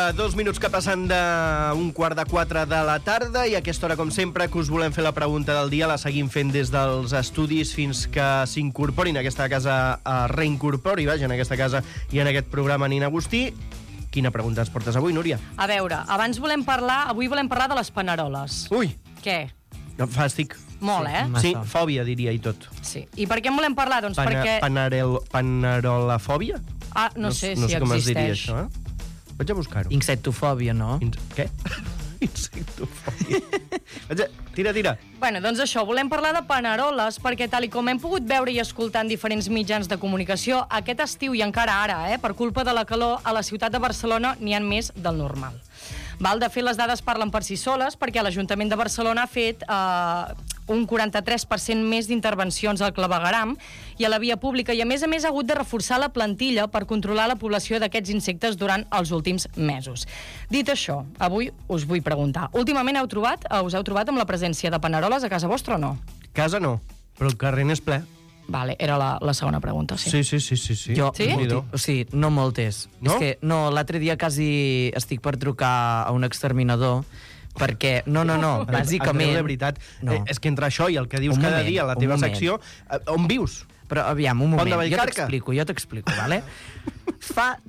2 minuts que passen d'un 3:15 de la tarda i a aquesta hora, com sempre, que us volem fer la pregunta del dia. La seguim fent des dels estudis fins que s'incorporin a aquesta casa, reincorpori, vaja, en aquesta casa i en aquest programa Nina Agustí. Quina pregunta ens portes avui, Núria? A veure, avui volem parlar de les paneroles. Ui! Què? Fàstic. Molt, eh? Sí, fòbia, diria, i tot. Sí. I per què en volem parlar? Doncs perquè... Panerolafòbia? Ah, no sé si com es diria existeix. això, Vaig a buscar-ho. Insectofòbia, no? Què? Insectofòbia. Tira. Bueno, doncs això, volem parlar de paneroles perquè, tal i com hem pogut veure i escoltar en diferents mitjans de comunicació, aquest estiu i encara ara, per culpa de la calor, a la ciutat de Barcelona n'hi ha més del normal. De fet, les dades parlen per si soles perquè l'Ajuntament de Barcelona ha fet un 43% més d'intervencions al clavegueram i a la via pública i, a més, ha hagut de reforçar la plantilla per controlar la població d'aquests insectes durant els últims mesos. Dit això, avui us vull preguntar. Últimament us heu trobat amb la presència de paneroles a casa vostra o no? Casa no, però el carrer n'és ple. Vale, era la segona pregunta, sí. Sí. Jo, sí? O sigui, no moltes. No? És que l'altre dia quasi estic per trucar a un exterminador perquè... No, bàsicament... Andreu, de veritat, no. És que entre això i el que dius cada dia a la teva secció, on vius? Però aviam, un moment, jo t'explico, vale? Fa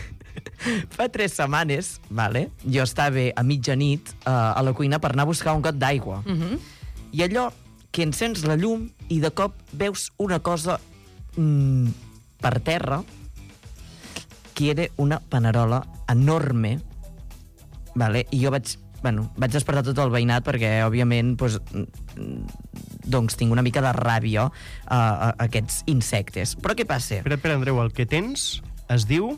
3 setmanes, vale, jo estava a mitjanit a la cuina per anar a buscar un got d'aigua. I allò que encens la llum i de cop veus una cosa per terra que era una panerola enorme, vale? I jo vaig despertar tot el veïnat perquè, òbviament, doncs tinc una mica de ràbia a aquests insectes. Però què passa? Espera, Andreu, el que tens es diu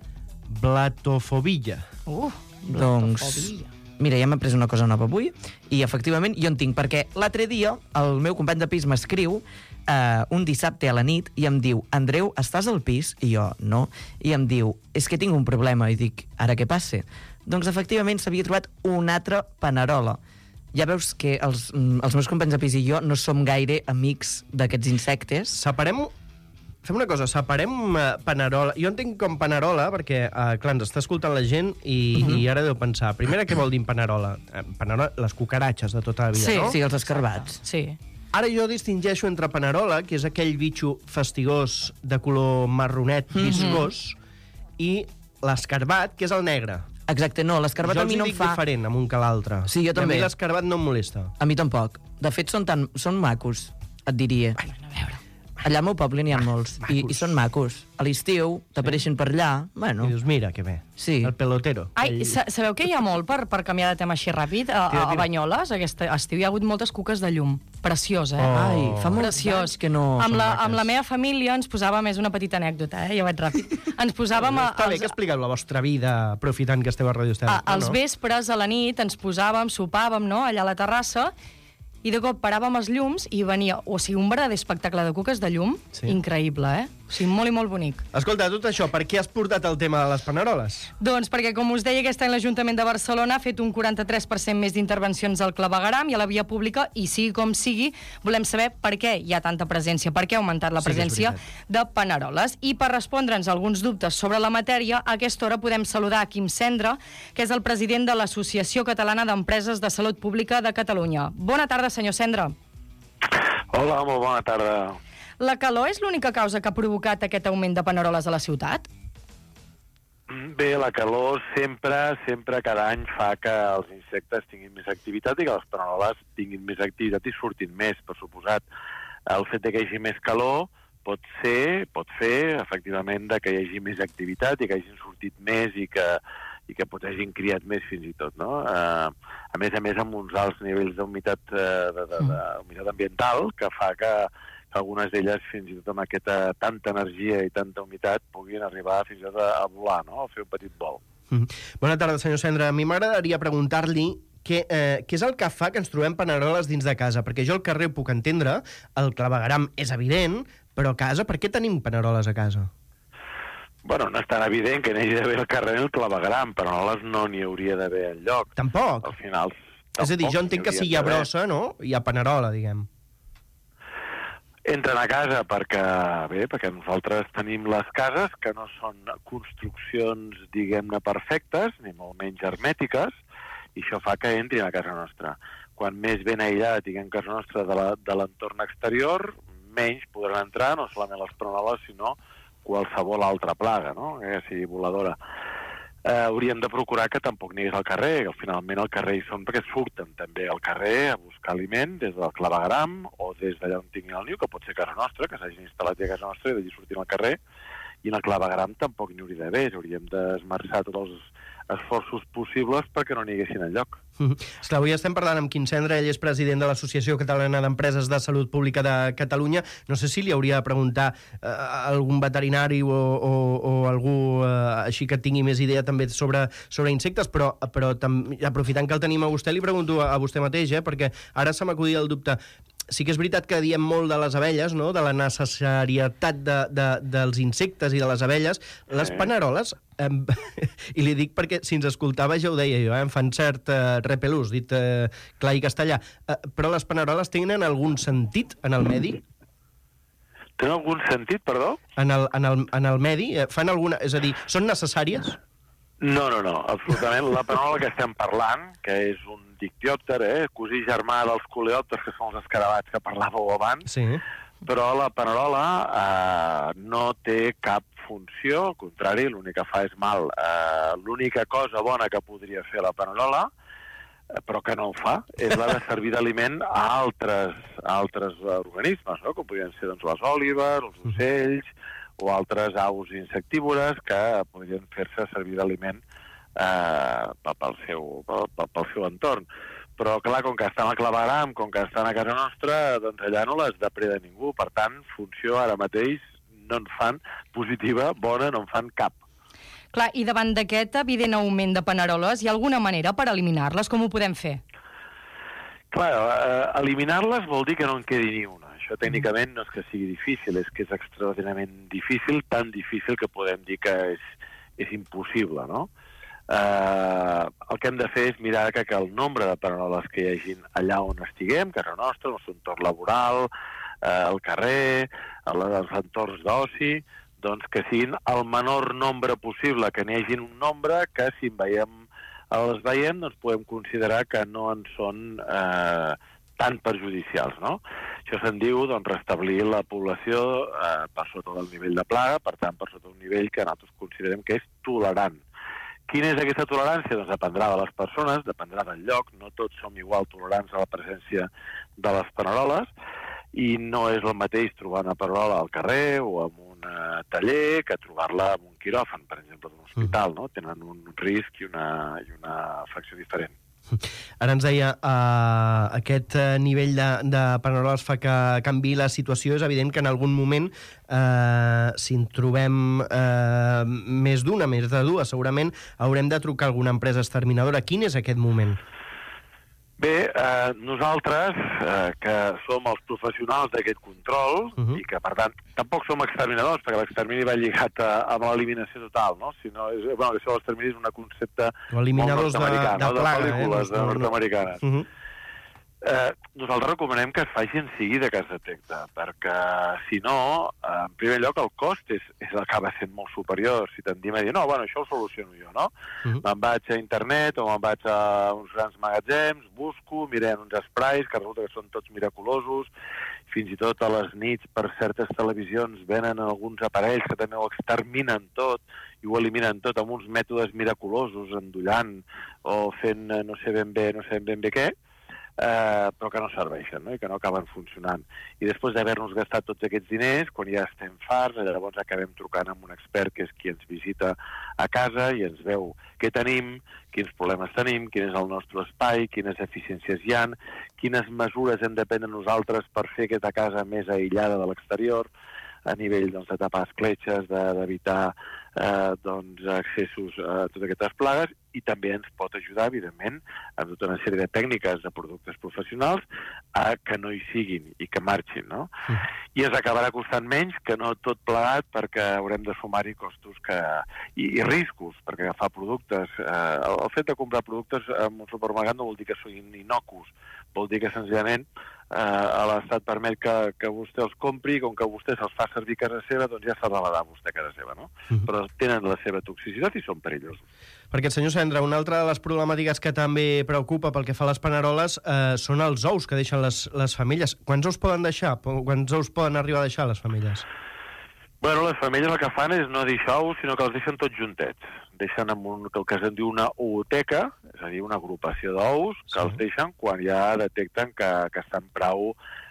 blatofobia. Doncs... Mira, ja m'he pres una cosa nova avui i, efectivament, jo en tinc, perquè l'altre dia el meu company de pis m'escriu un dissabte a la nit i em diu: Andreu, estàs al pis? I jo, no. I em diu: és que tinc un problema. I dic: ara què passa? Doncs, efectivament, s'havia trobat una altra panerola. Ja veus que els meus companys de pis i jo no som gaire amics d'aquests insectes. Fem una cosa, separem panerola. Jo entenc com panerola perquè, clar, ens està escoltant la gent i ara deu pensar, primera, què vol dir panerola? Panerola, les cucaratxes de tota la vida, no? Sí, els escarbats. Sí. Ara jo distingeixo entre panerola, que és aquell bitxo fastigós de color marronet, viscós, i l'escarbat, que és el negre. Exacte, no, l'escarbat a mi no em fa... Jo els dic diferent amb un que l'altre. Sí, jo també. I a mi l'escarbat no em molesta. A mi tampoc. De fet, són macos, et diria. Bueno, a veure... Allà al meu poble n'hi ha molts, i són macos. A l'estiu t'apareixen per allà, bueno... I dius, mira, que bé, sí. El pelotero. Ai, sabeu que hi ha molt, per canviar de tema així ràpid, a Banyoles, aquest estiu hi ha hagut moltes cuques de llum. Preciós, Ai, fa molts anys que no... Amb la meva família ens posàvem, és una petita anècdota, ja vaig ràpid, ens posàvem... Està bé que expliqueu la vostra vida, aprofitant que esteu a Ràdio Estel. Als vespres, a la nit, ens posàvem, sopàvem, no?, allà a la terrassa, i de cop paràvem els llums i venia, un verdader espectacle de cuques de llum, increïble, O sigui, molt i molt bonic. Escolta, tot això, per què has portat el tema de les paneroles? Doncs perquè, com us deia, aquest any l'Ajuntament de Barcelona ha fet un 43% més d'intervencions al clavegueram i a la via pública, i sigui com sigui, volem saber per què hi ha tanta presència, per què ha augmentat la presència de paneroles. I per respondre'ns alguns dubtes sobre la matèria, a aquesta hora podem saludar a Quim Cendra, que és el president de l'Associació Catalana d'Empreses de Salut Pública de Catalunya. Bona tarda, senyor Cendra. Hola, molt bona tarda. La calor és l'única causa que ha provocat aquest augment de paneroles a la ciutat? Bé, la calor sempre cada any fa que els insectes tinguin més activitat i que les paneroles tinguin més activitat i surtin més, per suposat. El fet de que hi hagi més calor pot fer, efectivament, que hi hagi més activitat i que hagin sortit més i que pot hagin criat més fins i tot, no? A més, amb uns alts nivells d'humitat ambiental que fa que algunes d'elles, fins i tot amb aquesta tanta energia i tanta humitat, puguin arribar fins i tot a volar, no?, a fer un petit vol. Bona tarda, senyor Cendra. A mi m'agradaria preguntar-li què és el que fa que ens trobem paneroles dins de casa, perquè jo al carrer ho puc entendre, el clavegueram és evident, però a casa, per què tenim paneroles a casa? Bueno, no és tan evident que n'hi hagi d'haver al carrer el clavegueram, paneroles no n'hi hauria d'haver enlloc. Tampoc? Al final... És a dir, jo entenc que si hi ha brossa, no?, hi ha panerola, diguem. Entren a casa perquè nosaltres tenim les cases que no són construccions, diguem-ne, perfectes, ni molt menys hermètiques, i això fa que entrin a casa nostra. Quan més ben aïllada tinguem casa nostra de l'entorn exterior, menys podran entrar no solament les panoles, sinó qualsevol altra plaga, no? Que sigui voladora. Hauríem de procurar que tampoc n'hi hagués al carrer, que finalment al carrer hi són perquè surten també al carrer a buscar aliment des del clavegueram o des d'allà on tinguin el niu, que pot ser casa nostra, que s'hagin instal·lat ja a casa nostra i d'allí sortint al carrer, i en el clavegueram tampoc n'hi hauria d'haver, hauríem d'esmerçar tots els esforços possibles perquè no n'hi haguessin enlloc. Esclar, avui estem parlant amb Quim Cendra, ell és president de l'Associació Catalana d'Empreses de Salut Pública de Catalunya. No sé si li hauria de preguntar a algun veterinari o algú així que tingui més idea també sobre insectes, però aprofitant que el tenim a vostè, li pregunto a vostè mateix, perquè ara se m'acudia el dubte. Sí que és veritat que diem molt de les abelles, no? De la necessarietat dels insectes i de les abelles. Les paneroles, i li dic perquè si ens escoltava ja ho deia jo, em fan cert repelús, dit clar i castellà, però les paneroles tenen algun sentit en el medi? Tenen algun sentit, perdó? En el medi? Fan alguna... És a dir, són necessàries? No, absolutament. La panerola que estem parlant, que és un dictiòpter, cosí germà dels coleòpters, que són els escarabats que parlàveu abans, sí. Però la panerola no té cap funció, al contrari, l'únic que fa és mal. L'única cosa bona que podria fer la panerola, però que no ho fa, és la de servir d'aliment a altres organismes, no? Com podrien ser les òlibes, els ocells, o altres aus insectívores que podrien fer-se servir d'aliment pel seu entorn. Però, clar, com que estan al clavegueram, com que estan a casa nostra, doncs allà no les depreda ningú. Per tant, funció ara mateix no en fan positiva, bona, no en fan cap. Clar, i davant d'aquest evident augment de paneroles, hi ha alguna manera per eliminar-les? Com ho podem fer? Clar, eliminar-les vol dir que no en quedi ni una. Això tècnicament no és que sigui difícil, és que és extraordinàriament difícil, tan difícil que podem dir que és impossible, no? El que hem de fer és mirar que el nombre de paneroles que hi hagin allà on estiguem, casa nostra, el nostre entorn laboral, al carrer, als entorns d'oci, doncs que siguin el menor nombre possible, que n'hi hagin un nombre que si els veiem doncs podem considerar que no en són tan perjudicials, no? Això se'n diu restablir la població per sota del nivell de plaga, per tant, per sota un nivell que nosaltres considerem que és tolerant. Quina és aquesta tolerància? Doncs dependrà de les persones, dependrà del lloc, no tots som igual tolerants a la presència de les paneroles, i no és el mateix trobar una panerola al carrer o en un taller que trobar-la en un quiròfan, per exemple, d'un hospital, no? Tenen un risc i una afecció diferent. Ara ens deia, aquest nivell de paneroles fa que canviï la situació. És evident que en algun moment, si en trobem més d'una, més de dues, segurament haurem de trucar a alguna empresa exterminadora. Quin és aquest moment? Bé, nosaltres, que som els professionals d'aquest control, i que, per tant, tampoc som exterminadors, perquè l'extermini va lligat amb l'eliminació total, no? Sinó, això de l'extermini és un concepte molt nord-americà, de pel·lícules nord-americanes. Nosaltres recomanem que es faci en seguida que es detecta, perquè, si no, en primer lloc, el cost acaba sent molt superior. Si tendim a dir, no, bueno, això ho soluciono jo, no? Me'n vaig a internet o me'n vaig a uns grans magatzems, busco, mirem uns sprays, que resulta que són tots miraculosos, fins i tot a les nits per certes televisions venen alguns aparells que també ho exterminen tot i ho eliminen tot amb uns mètodes miraculosos, endollant o fent no sé ben bé què, però que no serveixen, no? I que no acaben funcionant. I després d'haver-nos gastat tots aquests diners, quan ja estem farts, llavors acabem trucant amb un expert que és qui ens visita a casa i ens veu què tenim, quins problemes tenim, quin és el nostre espai, quines eficiències hi ha, quines mesures hem de prendre nosaltres per fer aquesta casa més aïllada de l'exterior, a nivell de tapar escletxes, d'evitar accessos a totes aquestes plagues, i també ens pot ajudar, evidentment, amb tota una sèrie de tècniques de productes professionals a que no hi siguin i que marxin, no? I ens acabarà costant menys que no tot plegat, perquè haurem de sumar-hi costos i riscos, perquè agafar productes... El fet de comprar productes en un supermercat no vol dir que siguin innocus, Vol dir que, senzillament, l'Estat permet que vostè els compri, i com que vostè se'ls fa servir a casa seva, doncs ja s'ha de badar vostè a casa seva, no? Però tenen la seva toxicitat i són perillosos. Perquè, senyor Cendra, una altra de les problemàtiques que també preocupa pel que fa a les paneroles són els ous que deixen les femelles. Quants ous poden deixar? Quants ous poden arribar a deixar les femelles? Bueno, les femelles el que fan és no deixar ous, sinó que els deixen tots juntets. Deixen amb el que es diu una ooteca, és a dir, una agrupació d'ous, que els deixen quan ja detecten que estan prou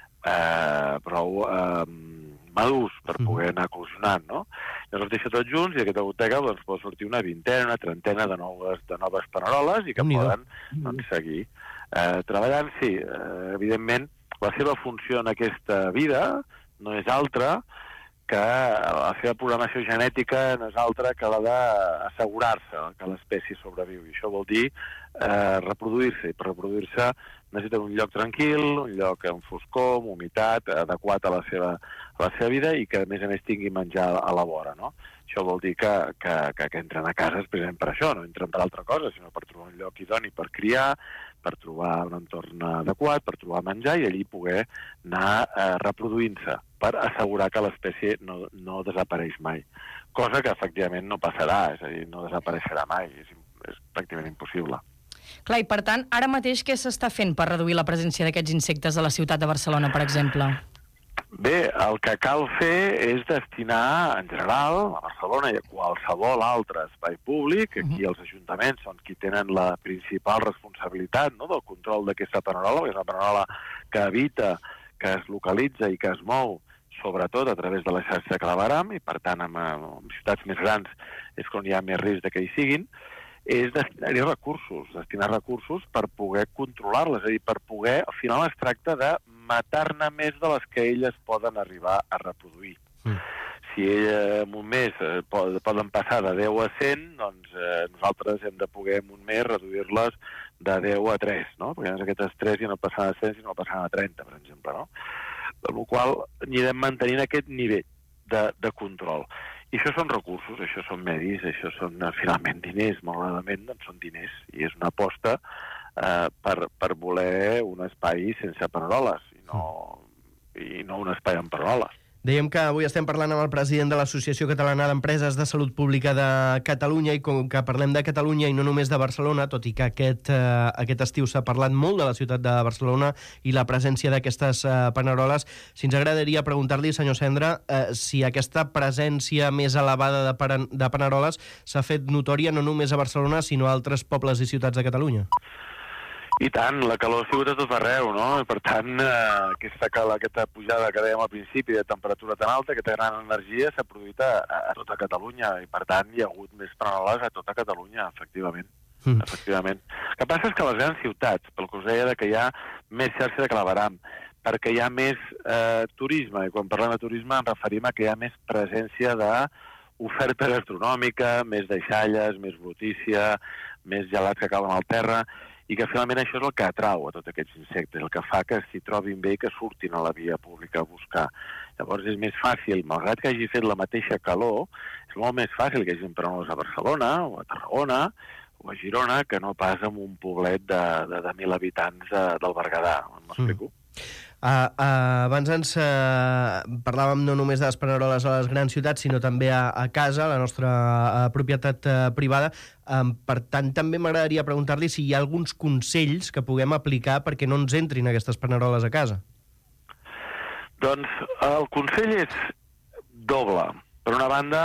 madurs per poder anar eclosionant, no? Llavors els deixa tots junts i d'aquesta ooteca doncs, pot sortir una vintena, una trentena de noves paneroles i que poden seguir treballant. Sí, evidentment, la seva funció en aquesta vida no és altra que la seva programació genètica no és altra que la d'assegurar-se que l'espècie sobreviu. I això vol dir reproduir-se. I per reproduir-se necessita un lloc tranquil, un lloc amb foscor, amb humitat, adequat a la seva vida i que, a més, tingui menjar a la vora, no? Això vol dir que entren a cases precisament per això, no entren per altra cosa, sinó per trobar un lloc idoni per criar, per trobar un entorn adequat, per trobar menjar i allí poder anar reproduint-se per assegurar que l'espècie no desapareix mai. Cosa que, efectivament, no passarà, és a dir, no desapareixerà mai, és pràcticament impossible. Clar, i per tant, ara mateix què s'està fent per reduir la presència d'aquests insectes a la ciutat de Barcelona, per exemple? Bé, el que cal fer és destinar, en general, a Barcelona i a qualsevol altre espai públic, aquí els ajuntaments són qui tenen la principal responsabilitat, no?, del control d'aquesta panerola, que és una panerola que habita, que es localitza i que es mou sobretot a través de la xarxa de clavegueram, i per tant en ciutats més grans és on hi ha més risc que hi siguin, és destinar-hi recursos per poder controlar-les, és a dir, per poder, al final es tracta de matar-ne més de les que elles poden arribar a reproduir. Si en un mes poden passar de 10 a 100, doncs nosaltres hem de poder en un mes reduir-les de 10 a 3, no? Perquè aquestes 3 ja no passaran a 100, sinó passaran a 30, per exemple, no? Per la qual anirem mantenint aquest nivell de control. I això són recursos, això són medis, això són finalment diners, malauradament doncs són diners, i és una aposta per voler un espai sense paneroles i no un espai amb paneroles. Dèiem que avui estem parlant amb el president de l'Associació Catalana d'Empreses de Salut Pública de Catalunya, i com que parlem de Catalunya i no només de Barcelona, tot i que aquest estiu s'ha parlat molt de la ciutat de Barcelona i la presència d'aquestes paneroles, si ens agradaria preguntar-li, senyor Cendra, si aquesta presència més elevada de paneroles s'ha fet notòria no només a Barcelona, sinó a altres pobles i ciutats de Catalunya. I tant, la calor ha sigut a tot arreu, no? I per tant, aquesta pujada que dèiem al principi de temperatura tan alta, aquesta gran energia s'ha produït a tota Catalunya, i per tant hi ha hagut més paneroles a tota Catalunya, efectivament. Efectivament. El que passa és que les grans ciutats, pel que us deia que hi ha més xarxa de clavegueram, perquè hi ha més turisme, i quan parlem de turisme ens referim a que hi ha més presència d'oferta gastronòmica, més deixalles, més brutícia, més gelats que cauen al terra, i que finalment això és el que atrau a tots aquests insectes, el que fa que s'hi trobin bé i que surtin a la via pública a buscar. Llavors és més fàcil, malgrat que hagi fet la mateixa calor, és molt més fàcil que hi hagi paneroles a Barcelona, o a Tarragona, o a Girona, que no pas en un poblet de 1.000 habitants del Berguedà. M'explico? Abans ens parlàvem no només de les paneroles a les grans ciutats, sinó també a casa, a la nostra propietat privada. Per tant, també m'agradaria preguntar-li si hi ha alguns consells que puguem aplicar perquè no ens entrin aquestes paneroles a casa. Doncs el consell és doble. Per una banda,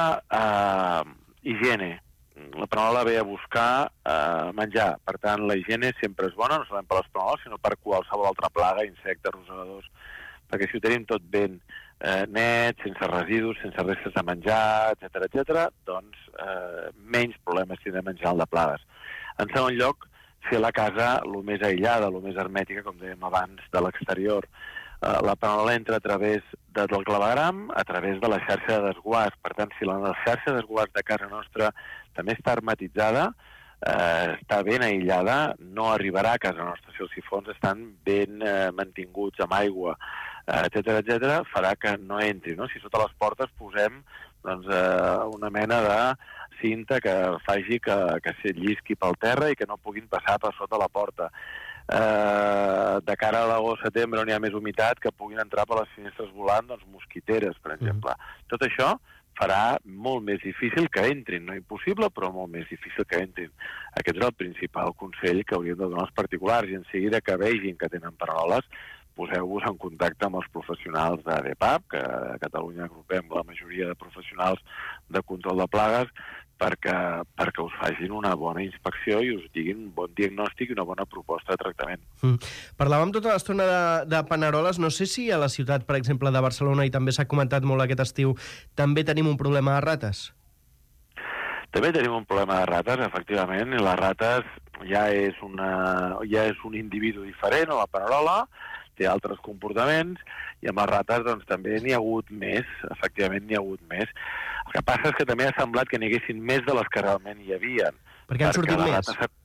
higiene. La panerola ve a buscar menjar. Per tant, la higiene sempre és bona, no solament per les paneroles, sinó per qualsevol altra plaga, insectes, rosegadors, perquè si ho tenim tot ben net, sense residus, sense restes de menjar, etc, doncs menys problemes tindrem en general de plagues. En segon lloc, fer la casa el més aïllada, el més hermètica, com dèiem abans, de l'exterior. La panerola entra a través del clavegueram, a través de la xarxa de desguàs. Per tant, si la xarxa de desguàs de casa nostra també està hermetitzada, està ben aïllada, no arribarà a casa nostra. Si els sifons estan ben mantinguts amb aigua, etc, farà que no entri, no? Si sota les portes posem una mena de cinta que faci que se llisqui pel terra i que no puguin passar per sota la porta. de cara a l'agost-setembre, on hi ha més humitat, que puguin entrar per les finestres volant, doncs, mosquiteres, per exemple. Tot això farà molt més difícil que entrin, no impossible, però molt més difícil que entrin. Aquest és el principal consell que hauríem de donar als particulars, i en seguida que vegin que tenen paneroles, poseu-vos en contacte amb els professionals d'ADEPAP, que a Catalunya agrupem la majoria de professionals de control de plagues, perquè us facin una bona inspecció i us diguin un bon diagnòstic i una bona proposta de tractament. Parlàvem tota l'estona de paneroles. No sé si a la ciutat, per exemple, de Barcelona, i també s'ha comentat molt aquest estiu, també tenim un problema de rates? També tenim un problema de rates, efectivament, i les rates ja és un individu diferent, o la panerola, té altres comportaments, i amb les rates doncs, també n'hi ha hagut més, efectivament n'hi ha hagut més. El que passa és que també ha semblat que n'hi haguessin més de les que realment hi havia. Per què han sortit més?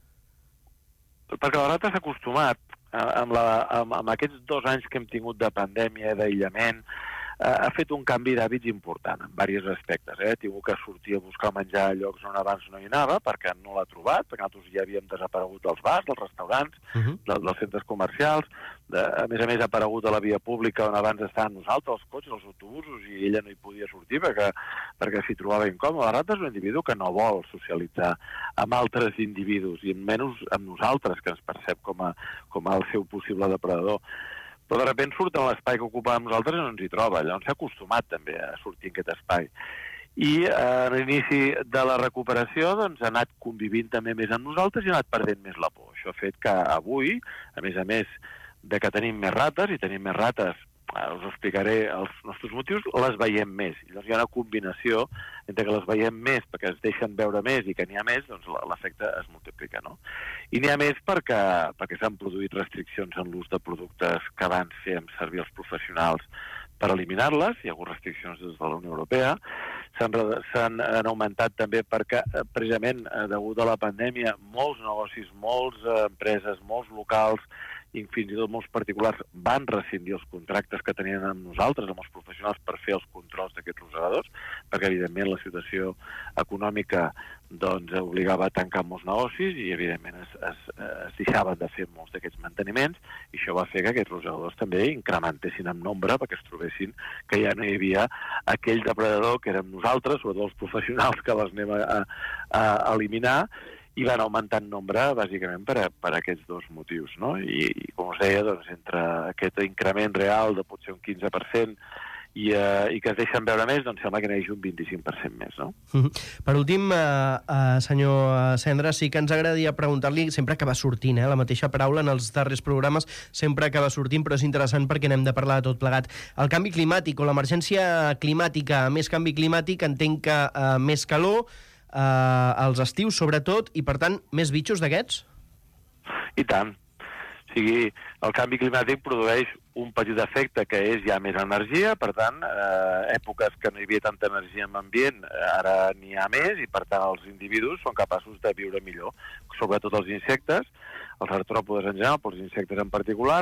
Perquè la rata s'ha acostumat, amb aquests 2 anys que hem tingut de pandèmia, d'aïllament, ha fet un canvi d'hàbits important en diversos aspectes. Ha tingut que sortir a buscar menjar a llocs on abans no hi anava, perquè no l'ha trobat, perquè nosaltres ja havíem desaparegut dels bars, dels restaurants, dels centres comercials. A més, ha aparegut a la via pública on abans estaven nosaltres, els cotxes, els autobusos, i ella no hi podia sortir perquè s'hi trobava incòmode. La rata és un individu que no vol socialitzar amb altres individus, i menys amb nosaltres, que ens percep com el seu possible depredador. Però de sobte surt en l'espai que ocupàvem nosaltres i no ens hi troba. Llavors s'ha acostumat també a sortir en aquest espai. I a l'inici de la recuperació doncs, ha anat convivint també més amb nosaltres i ha anat perdent més la por. Això ha fet que avui, a més de que tenim més rates, i tenim més rates, us explicaré els nostres motius, les veiem més. I llavors hi ha una combinació entre que les veiem més perquè es deixen veure més i que n'hi ha més, doncs l'efecte es multiplica, no? I n'hi ha més perquè s'han produït restriccions en l'ús de productes que abans fèiem servir els professionals per eliminar-les. Hi ha hagut restriccions des de la Unió Europea. S'han augmentat també perquè, precisament, degut a la pandèmia, molts negocis, moltes empreses, molts locals, i fins i tot molts particulars van rescindir els contractes que tenien amb nosaltres, amb els professionals, per fer els controls d'aquests rosegadors, perquè, evidentment, la situació econòmica doncs, obligava a tancar molts negocis i, evidentment, es deixaven de fer molts d'aquests manteniments, i això va fer que aquests rosegadors també incrementessin en nombre perquè es trobessin que ja no hi havia aquell depredador que érem nosaltres, sobretot els professionals que les anem a eliminar, i van augmentar en nombre, bàsicament, per aquests 2 motius, no? I com us deia, doncs, entre aquest increment real de potser un 15% i que es deixen veure més, doncs sembla que n'hi hagi un 25% més, no? Per últim, senyor Cendra, sí que ens agradaria preguntar-li, sempre acaba sortint, la mateixa paraula en els darrers programes, sempre acaba sortint, però és interessant perquè n'hem de parlar de tot plegat. El canvi climàtic o l'emergència climàtica, més canvi climàtic, entenc que més calor, als estius, sobretot, i, per tant, més bitxos d'aquests? I tant. O sigui, el canvi climàtic produeix un petit efecte que és ja més energia, per tant, èpoques que no hi havia tanta energia en l'ambient, ara n'hi ha més, i per tant els individus són capaços de viure millor, sobretot els insectes, els artròpodes en general, però els insectes en particular,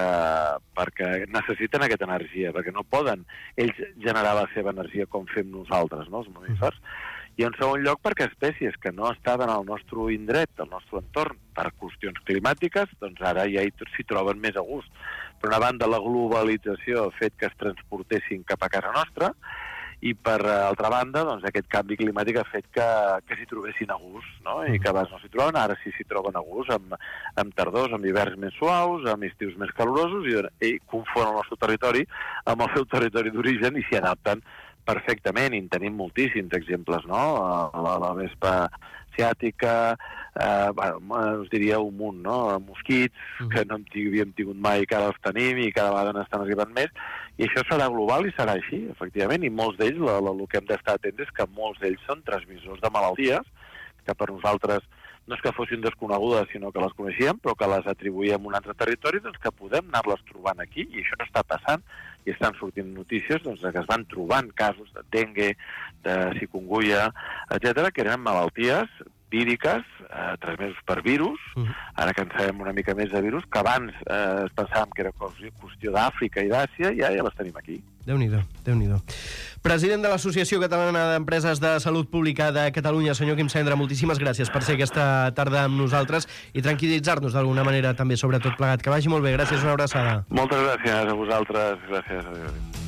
perquè necessiten aquesta energia, perquè no poden ells generar la seva energia com fem nosaltres, no, els mamífers. I en segon lloc perquè espècies que no estaven al nostre indret, al nostre entorn, per qüestions climàtiques, doncs ara ja s'hi troben més a gust. Per una banda, la globalització ha fet que es transportessin cap a casa nostra, i per altra banda, doncs, aquest canvi climàtic ha fet que s'hi trobessin a gust, no? I que abans no s'hi troben, ara sí s'hi troben a gust, amb tardors, amb hiverns més suaus, amb estius més calorosos, i confonen el nostre territori amb el seu territori d'origen i s'hi adapten perfectament, i en tenim moltíssims exemples, no? La vespa asiàtica, us diria un munt, no? Mosquits, que no havíem tingut mai, que ara els tenim i cada vegada n'estan arribant més, i això serà global i serà així, efectivament, i molts d'ells, el que hem d'estar atents és que molts d'ells són transmissors de malalties, que per nosaltres no és que fossin desconegudes, sinó que les coneixíem, però que les atribuïem a un altre territori, doncs que podem anar-les trobant aquí, i això està passant, i estan sortint notícies doncs, que es van trobant casos de dengue, de chikungunya, etc., que eren malalties víriques, transmesos per virus, ara que en sabem una mica més de virus, que abans es pensàvem que era qüestió d'Àfrica i d'Àsia, i ja les tenim aquí. Déu-n'hi-do, Déu-n'hi-do. President de l'Associació Catalana d'Empreses de Salut Pública de Catalunya, senyor Quim Cendra, moltíssimes gràcies per ser aquesta tarda amb nosaltres i tranquil·litzar-nos d'alguna manera també sobre tot plegat. Que vagi molt bé, gràcies, una abraçada. Moltes gràcies a vosaltres, gràcies. Adéu.